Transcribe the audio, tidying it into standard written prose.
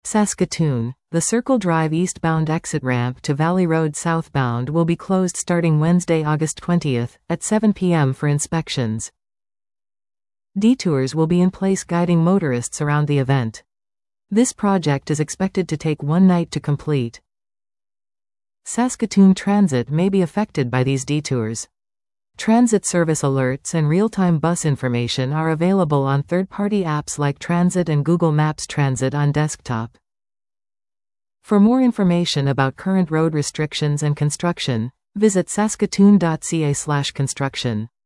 Saskatoon. The Circle Drive eastbound exit ramp to Valley Road southbound will be closed starting Wednesday, August 20th, at 7 p.m. for inspections. Detours will be in place guiding motorists around the event. This project is expected to take one night to complete. Saskatoon Transit may be affected by these detours. Transit service alerts and real-time bus information are available on third-party apps like Transit and Google Maps Transit on desktop. For more information about current road restrictions and construction, visit saskatoon.ca/construction.